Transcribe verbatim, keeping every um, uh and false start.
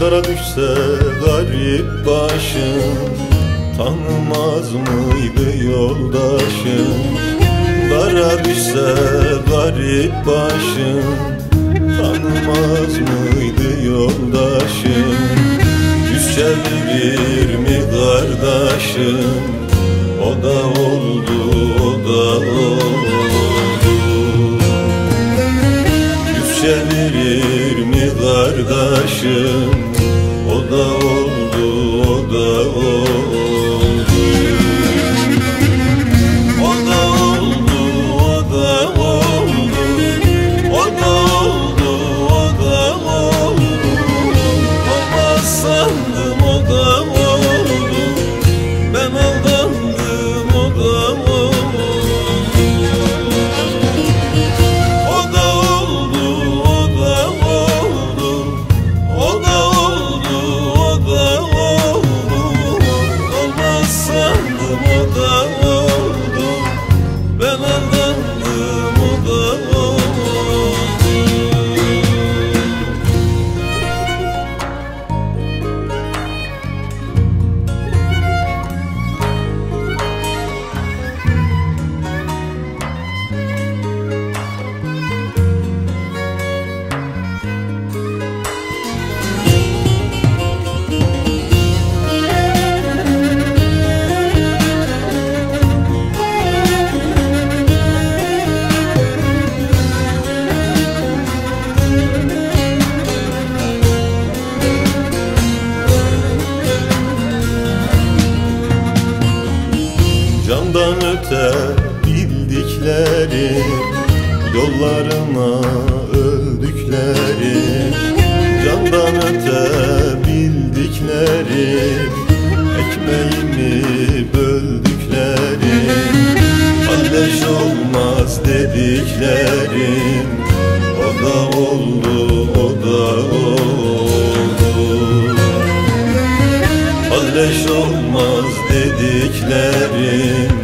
Dara düşse garip başım, tanımaz mıydı yoldaşım? Dara düşse garip başım, tanımaz mıydı yoldaşım? Yüz çevirir mi kardeşim? O da oldu, o da oldu. Yüz çevirir mi kardeşim? O da oldu, o da oldu. Candan öte bildikleri, yollarına öldükleri. Candan öte bildikleri, ekmeğimi böldükleri. Kardeş olmaz dediklerim, o da oldu, o da oldu. Kardeş olmaz dediklerim,